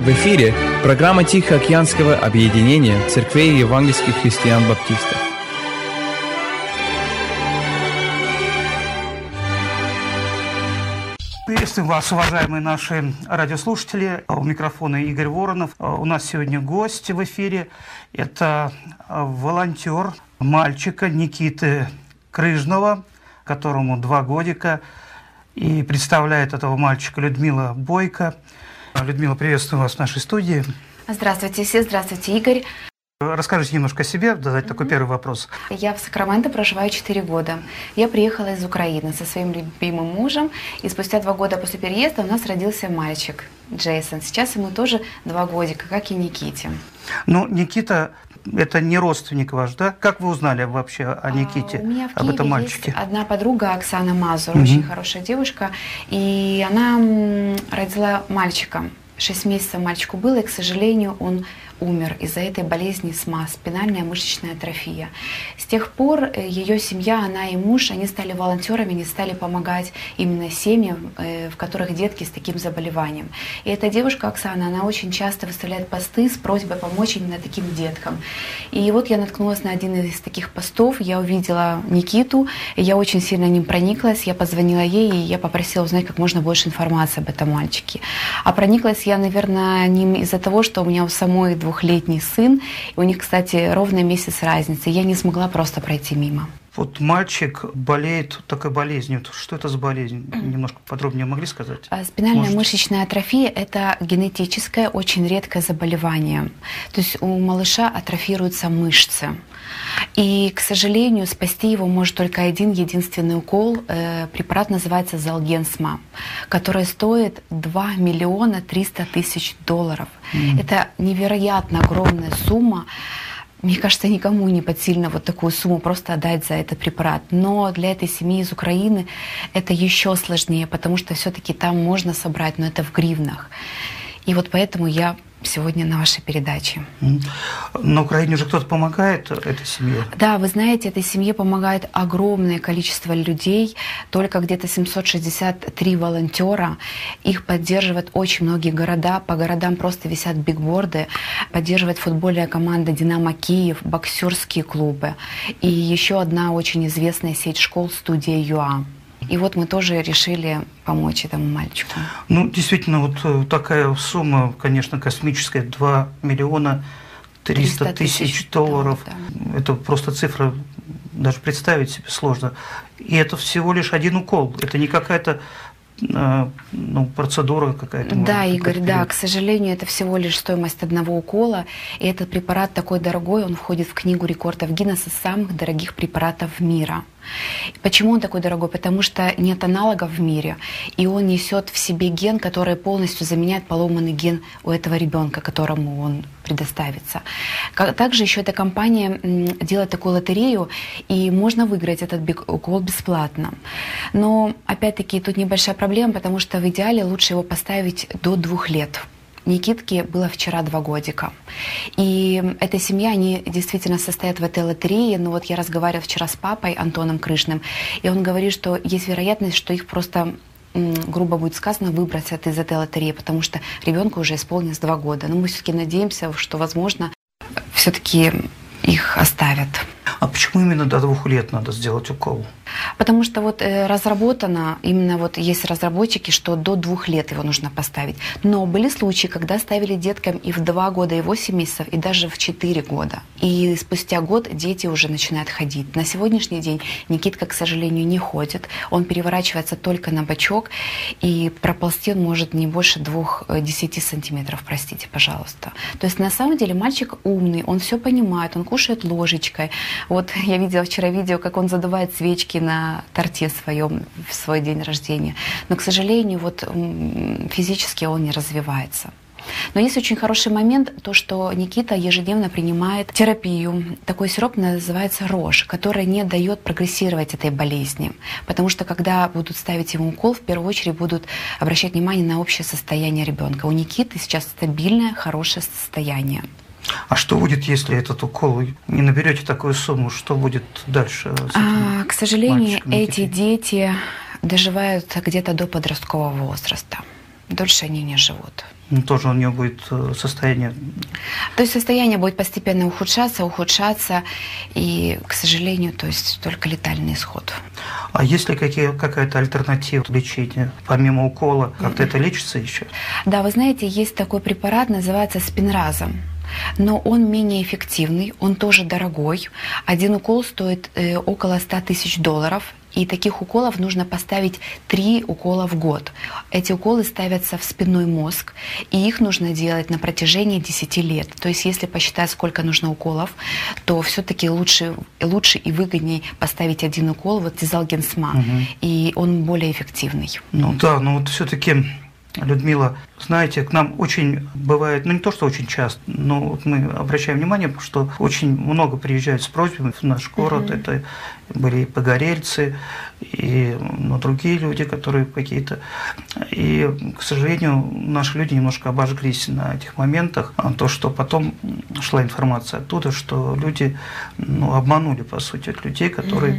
В эфире программа Тихоокеанского объединения церквей евангельских христиан-баптистов. Приветствую вас, уважаемые наши радиослушатели. У микрофона Игорь Воронов. У нас сегодня гость в эфире. Это волонтер мальчика Никиты Крыжного, которому 2 годика. И представляет этого мальчика Людмила Бойко. Людмила, приветствую вас в нашей студии. Здравствуйте все, здравствуйте, Игорь. Расскажите немножко о себе, задать такой первый вопрос. Я в Сакраменто проживаю 4 года. Я приехала из Украины со своим любимым мужем, и спустя 2 года после переезда у нас родился мальчик Джейсон. Сейчас ему тоже 2 годика, как и Никите. Ну, Никита, это не родственник ваш, да? Как вы узнали вообще о Никите, у меня в об этом Киеве мальчике? Есть одна подруга, Оксана Мазур, очень хорошая девушка, и она родила мальчика. 6 месяцев мальчику было, и, к сожалению, он умер из-за этой болезни СМА, спинальная мышечная атрофия. С тех пор ее семья, она и муж, они стали волонтерами, они стали помогать именно семьям, в которых детки с таким заболеванием. И эта девушка Оксана, она очень часто выставляет посты с просьбой помочь именно таким деткам. И вот я наткнулась на один из таких постов, я увидела Никиту, и я очень сильно ним прониклась, я позвонила ей, и я попросила узнать как можно больше информации об этом мальчике. А прониклась я, наверное, ним из-за того, что у меня у самой 2-летний сын. У них, кстати, ровно месяц разницы. Я не смогла просто пройти мимо. Вот мальчик болеет такой болезнью. Что это за болезнь? Немножко подробнее могли сказать? Спинальная мышечная атрофия – это генетическое, очень редкое заболевание. То есть у малыша атрофируются мышцы. И, к сожалению, спасти его может только один единственный укол. Препарат называется Золгенсма, который стоит $2 300 000. Это невероятно огромная сумма. Мне кажется, никому не под сильно вот такую сумму просто отдать за этот препарат. Но для этой семьи из Украины это еще сложнее, потому что все-таки там можно собрать, но это в гривнах. И вот поэтому я сегодня на вашей передаче. На Украине уже кто-то помогает этой семье? Да, вы знаете, этой семье помогает огромное количество людей, только где-то 763 волонтера. Их поддерживают очень многие города, по городам просто висят бигборды, поддерживает футбольная команда «Динамо Киев», боксерские клубы и еще одна очень известная сеть школ «Студия ЮА». И вот мы тоже решили помочь этому мальчику. Ну, действительно, вот такая сумма, конечно, космическая, $2 300 000. Да. Это просто цифра, даже представить себе сложно. И это всего лишь один укол. Это не какая-то процедура какая-то. Да, Игорь, да, к сожалению, это всего лишь стоимость одного укола. И этот препарат такой дорогой, он входит в книгу рекордов Гиннесса самых дорогих препаратов мира. Почему он такой дорогой? Потому что нет аналогов в мире, и он несет в себе ген, который полностью заменяет поломанный ген у этого ребенка, которому он предоставится. Также еще эта компания делает такую лотерею, и можно выиграть этот укол бесплатно. Но опять-таки тут небольшая проблема, потому что в идеале лучше его поставить до 2 лет. Никитке было вчера 2 годика. И эта семья, они действительно состоят в этой лотерее. Но вот я разговаривала вчера с папой Антоном Крыжным, и он говорит, что есть вероятность, что их просто, грубо будет сказано, выбросят из этой лотереи, потому что ребенку уже исполнилось 2 года. Но мы все-таки надеемся, что, возможно, все-таки их оставят. А почему именно до 2 лет надо сделать укол? Потому что вот разработано, именно вот есть разработчики, что до 2 лет его нужно поставить. Но были случаи, когда ставили деткам и в 2 года, и 8 месяцев, и даже в 4 года. И спустя год дети уже начинают ходить. На сегодняшний день Никитка, к сожалению, не ходит. Он переворачивается только на бочок, и проползти он может не больше 10 сантиметров, простите, пожалуйста. То есть на самом деле мальчик умный, он все понимает, он кушает ложечкой. Вот я видела вчера видео, как он задувает свечки на торте своем в свой день рождения. Но, к сожалению, вот физически он не развивается. Но есть очень хороший момент, то, что Никита ежедневно принимает терапию. Такой сироп называется РОЖ, который не дает прогрессировать этой болезни. Потому что когда будут ставить ему укол, в первую очередь будут обращать внимание на общее состояние ребенка. У Никиты сейчас стабильное, хорошее состояние. А что будет, если этот укол не наберете такую сумму? Что будет дальше? К сожалению, эти дети доживают где-то до подросткового возраста. Дольше они не живут. Ну, тоже у нее будет состояние... То есть состояние будет постепенно ухудшаться, и, к сожалению, то есть только летальный исход. А есть ли какая-то альтернатива лечения? Помимо укола, как-то это лечится еще? Да, вы знаете, есть такой препарат, называется спинразом. Но он менее эффективный, он тоже дорогой. Один укол стоит около $100 000. И таких уколов нужно поставить 3 укола в год. Эти уколы ставятся в спинной мозг, и их нужно делать на протяжении 10 лет. То есть если посчитать, сколько нужно уколов, то все-таки лучше и выгоднее поставить один укол, вот Дизалгенсма, и он более эффективный. Ну да, но вот все-таки... Людмила, знаете, к нам очень бывает, ну не то, что очень часто, но вот мы обращаем внимание, что очень много приезжают с просьбами в наш город. Это были и погорельцы, и другие люди, которые какие-то. И, к сожалению, наши люди немножко обожглись на этих моментах. То, что потом шла информация оттуда, что люди обманули, по сути, людей, которые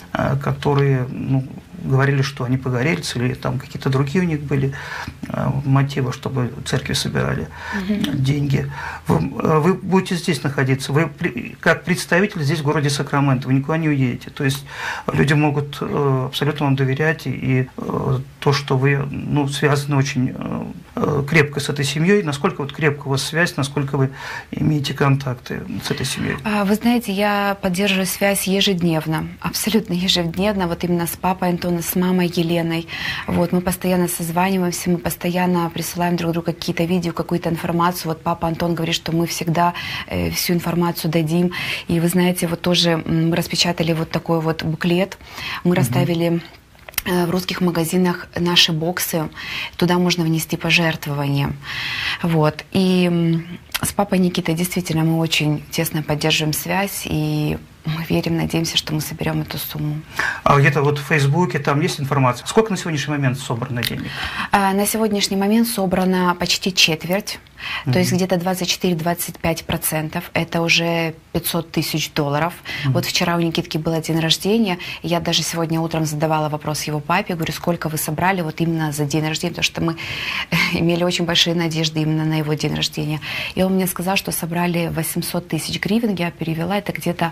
говорили, что они погорельцы, или там какие-то другие у них были мотивы, чтобы церкви собирали деньги. Вы будете здесь находиться, вы как представитель здесь, в городе Сакраменто, вы никуда не уедете. То есть люди могут абсолютно вам доверять, и то, что вы связаны очень крепко с этой семьей, насколько вот крепко у вас связь, насколько вы имеете контакты с этой семьей? Вы знаете, я поддерживаю связь ежедневно, абсолютно ежедневно, вот именно с папой Антоном, с мамой Еленой. Вот, мы постоянно созваниваемся, мы постоянно присылаем друг другу какие-то видео, какую-то информацию. Вот папа Антон говорит, что мы всегда всю информацию дадим. И вы знаете, вот тоже мы распечатали вот такой вот буклет, мы расставили в русских магазинах наши боксы, туда можно внести пожертвования. Вот. И с папой Никитой действительно мы очень тесно поддерживаем связь, и мы верим, надеемся, что мы соберем эту сумму. А где-то вот в Фейсбуке там есть информация? Сколько на сегодняшний момент собрано денег? На сегодняшний момент собрано почти четверть. То есть где-то 24-25%, это уже $500 000. Вот вчера у Никитки был день рождения, и я даже сегодня утром задавала вопрос его папе, говорю, сколько вы собрали вот именно за день рождения, потому что мы имели очень большие надежды именно на его день рождения. И он мне сказал, что собрали 800 000 гривен, я перевела, это где-то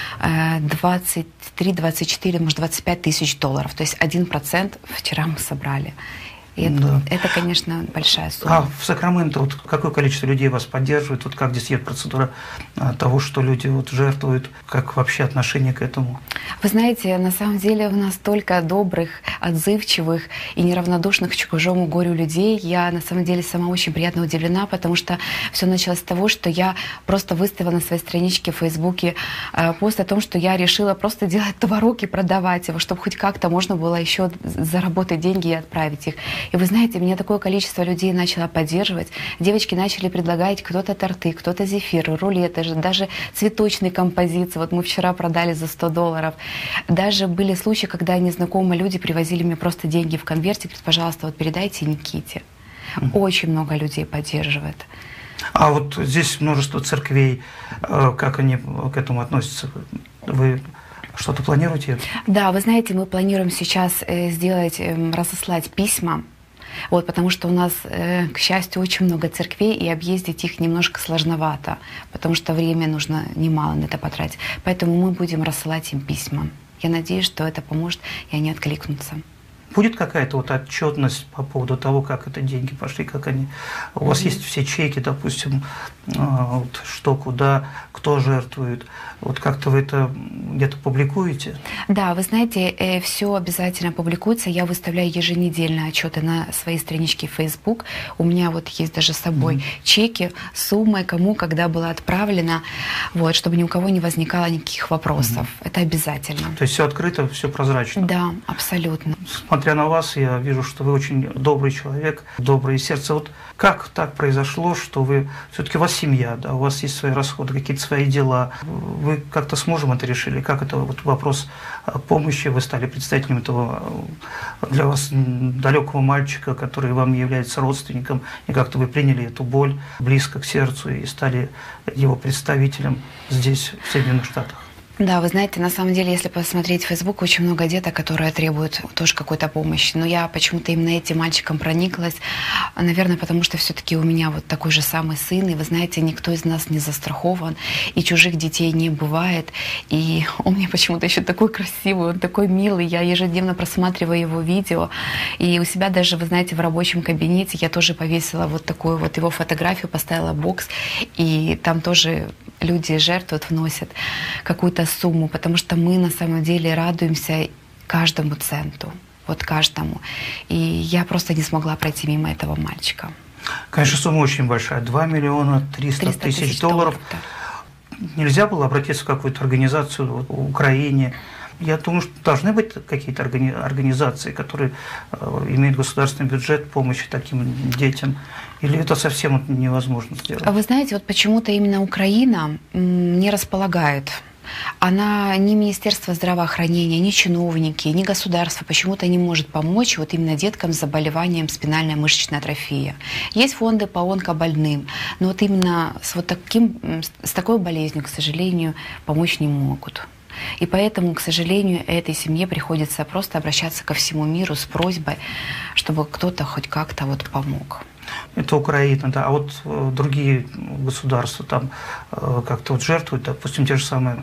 23-24, может, $25 000. То есть 1% вчера мы собрали. И это, конечно, большая сумма. А в Сакраменто вот какое количество людей вас поддерживает? Вот как здесь идет процедура того, что люди вот жертвуют? Как вообще отношение к этому? Вы знаете, на самом деле у нас столько добрых, отзывчивых и неравнодушных к чужому горю людей. Я на самом деле сама очень приятно удивлена, потому что все началось с того, что я просто выставила на своей страничке в Фейсбуке пост о том, что я решила просто делать творог и продавать его, чтобы хоть как-то можно было еще заработать деньги и отправить их. И вы знаете, меня такое количество людей начало поддерживать. Девочки начали предлагать кто-то торты, кто-то зефиры, рулеты, даже цветочные композиции. Вот мы вчера продали за $100. Даже были случаи, когда незнакомые люди привозили мне просто деньги в конверте, говорят, пожалуйста, вот передайте Никите. Очень много людей поддерживает. А вот здесь множество церквей, как они к этому относятся? Вы что-то планируете? Да, вы знаете, мы планируем сейчас разослать письма, вот, потому что у нас, к счастью, очень много церквей, и объездить их немножко сложновато, потому что время нужно немало на это потратить. Поэтому мы будем рассылать им письма. Я надеюсь, что это поможет, и они откликнутся. Будет какая-то вот отчетность по поводу того, как это деньги пошли, как они... У вас есть все чеки, допустим, вот, что, куда, кто жертвует. Вот как-то вы это где-то публикуете? Да, вы знаете, все обязательно публикуется. Я выставляю еженедельно отчеты на своей страничке в Facebook. У меня вот есть даже с собой чеки, суммы, кому, когда было отправлено, вот, чтобы ни у кого не возникало никаких вопросов. Это обязательно. То есть все открыто, все прозрачно? Да, абсолютно. Смотря на вас, я вижу, что вы очень добрый человек, доброе сердце. Вот как так произошло, что вы... Все-таки у вас семья, да, у вас есть свои расходы, какие-то свои дела. Вы как-то с мужем это решили? Как это вот вопрос помощи? Вы стали представителем этого для вас далекого мальчика, который вам является родственником, и как-то вы приняли эту боль близко к сердцу и стали его представителем здесь, в Соединенных Штатах? Да, вы знаете, на самом деле, если посмотреть в Facebook, очень много деток, которые требуют тоже какой-то помощи. Но я почему-то именно этим мальчиком прониклась. Наверное, потому что все-таки у меня вот такой же самый сын. И вы знаете, никто из нас не застрахован. И чужих детей не бывает. И он мне почему-то еще такой красивый, он такой милый. Я ежедневно просматриваю его видео. И у себя даже, вы знаете, в рабочем кабинете я тоже повесила вот такую вот его фотографию, поставила бокс. И там тоже люди жертвуют, вносят какую-то сумму, потому что мы на самом деле радуемся каждому центу, вот каждому. И я просто не смогла пройти мимо этого мальчика. Конечно, сумма очень большая, 2 миллиона 300 тысяч долларов. Да. Нельзя было обратиться в какую-то организацию в Украине? Я думаю, что должны быть какие-то организации, которые имеют государственный бюджет помощи таким детям. Или это совсем невозможно сделать? А вы знаете, вот почему-то именно Украина не располагает. Она ни Министерство здравоохранения, ни чиновники, ни государство почему-то не может помочь вот именно деткам с заболеванием спинальной мышечной атрофии. Есть фонды по онкобольным, но вот именно с такой болезнью, к сожалению, помочь не могут. И поэтому, к сожалению, этой семье приходится просто обращаться ко всему миру с просьбой, чтобы кто-то хоть как-то вот помог. Это Украина, да. А вот другие государства там как-то вот жертвуют, допустим, те же самые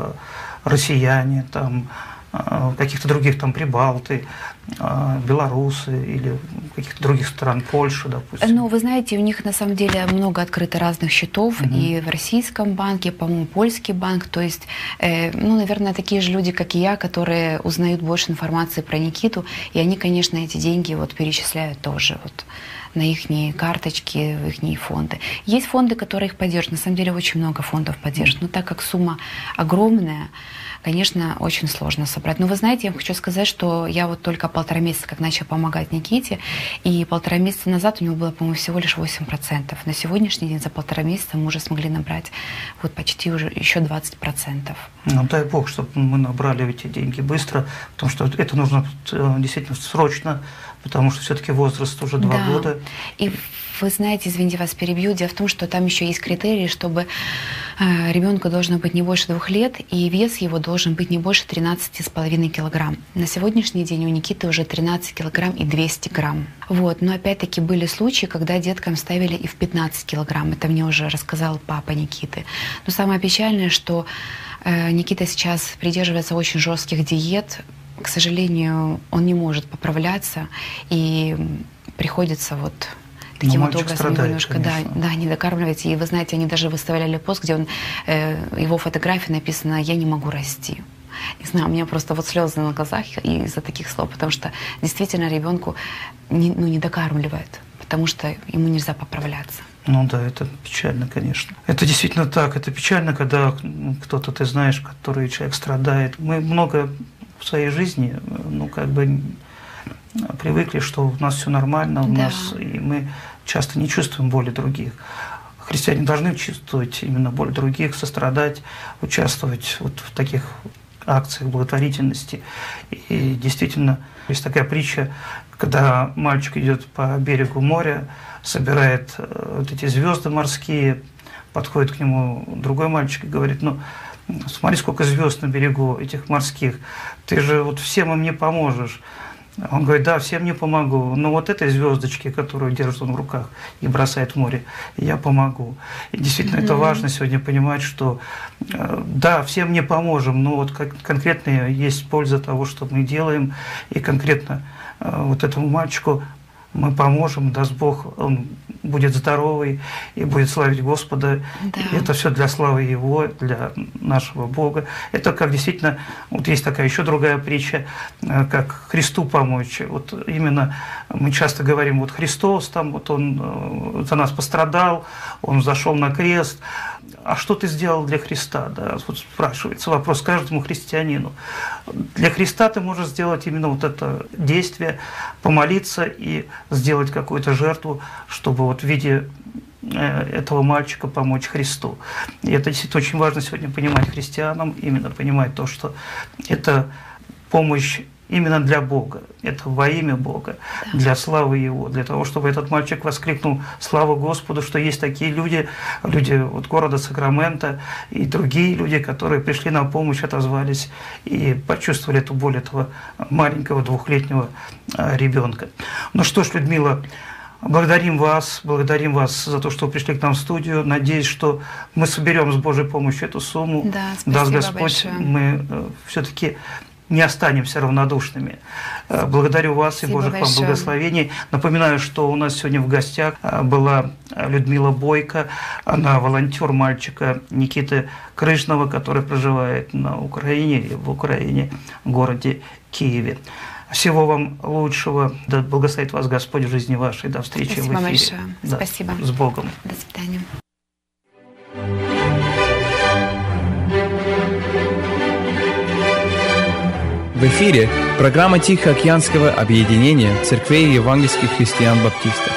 россияне, там каких-то других там прибалты, белорусы или каких-то других стран, Польша, допустим. Ну, вы знаете, у них на самом деле много открыто разных счетов и в российском банке, по-моему, польский банк. То есть, ну, наверное, такие же люди, как и я, которые узнают больше информации про Никиту, и они, конечно, эти деньги вот перечисляют тоже вот на их карточки, в их фонды. Есть фонды, которые их поддерживают. На самом деле очень много фондов поддерживают. Но так как сумма огромная, конечно, очень сложно собрать. Но вы знаете, я хочу сказать, что я вот только 1,5 месяца как начала помогать Никите, и 1,5 месяца назад у него было, по-моему, всего лишь 8%. На сегодняшний день за 1,5 месяца мы уже смогли набрать вот почти уже еще 20%. Ну, дай бог, чтобы мы набрали эти деньги быстро, потому что это нужно действительно срочно, потому что все-таки возраст уже 2 года. И вы знаете, извините, вас перебью, дело в том, что там еще есть критерии, чтобы ребенку должно быть не больше 2 лет, и вес его должен быть не больше 13,5 килограмм. На сегодняшний день у Никиты уже 13 килограмм и 200 грамм. Вот. Но опять-таки были случаи, когда деткам ставили и в 15 килограмм. Это мне уже рассказал папа Никиты. Но самое печальное, что Никита сейчас придерживается очень жестких диет. К сожалению, он не может поправляться, и приходится вот таким вот образом страдает, немножко не докармливать. И вы знаете, они даже выставляли пост, где его фотографии написано «Я не могу расти». Не знаю, у меня просто вот слезы на глазах из-за таких слов, потому что действительно ребенку не докармливают, потому что ему нельзя поправляться. Ну да, это печально, конечно. Это действительно так. Это печально, когда кто-то, ты знаешь, который человек страдает. Мы много в своей жизни, привыкли, что у нас все нормально, и мы часто не чувствуем боли других. Христиане должны чувствовать именно боль других, сострадать, участвовать вот в таких акциях благотворительности. И действительно, есть такая притча, когда мальчик идет по берегу моря, собирает вот эти звезды морские, подходит к нему другой мальчик и говорит: ну, смотри, сколько звезд на берегу этих морских, ты же вот всем им не поможешь. Он говорит: да, всем не помогу, но вот этой звездочке, которую держит он в руках и бросает в море, я помогу. И действительно, это важно сегодня понимать, что да, всем не поможем, но вот конкретно есть польза того, что мы делаем, и конкретно вот этому мальчику мы поможем, даст Бог, он будет здоровый и будет славить Господа. Да. И это все для славы Его, для нашего Бога. Это как действительно, вот есть такая еще другая притча, как Христу помочь. Вот именно мы часто говорим: вот Христос, там вот Он за нас пострадал, Он зашел на крест. А что ты сделал для Христа? Да? Вот спрашивается вопрос каждому христианину. Для Христа ты можешь сделать именно вот это действие, помолиться и сделать какую-то жертву, чтобы вот в виде этого мальчика помочь Христу. И это действительно очень важно сегодня понимать христианам, именно понимать то, что это помощь именно для Бога. Это во имя Бога, для славы Его, для того, чтобы этот мальчик воскликнул славу Господу, что есть такие люди от города Сакраменто и другие люди, которые пришли на помощь, отозвались и почувствовали эту боль этого маленького 2-летнего ребенка. Ну что ж, Людмила, благодарим вас за то, что вы пришли к нам в студию. Надеюсь, что мы соберем с Божьей помощью эту сумму. Да, даст спасибо Господь, большое. мы все-таки не останемся равнодушными. Благодарю вас. Спасибо и Божьих большое. вам благословений. Напоминаю, что у нас сегодня в гостях была Людмила Бойко. Она волонтер мальчика Никиты Крыжного, который проживает на Украине, в Украине, в городе Киеве. Всего вам лучшего. Да благословит вас Господь в жизни вашей. До встречи Спасибо в эфире. большое. Да, Спасибо. с Богом. До свидания. В эфире программа Тихоокеанского объединения церквей евангельских христиан-баптистов.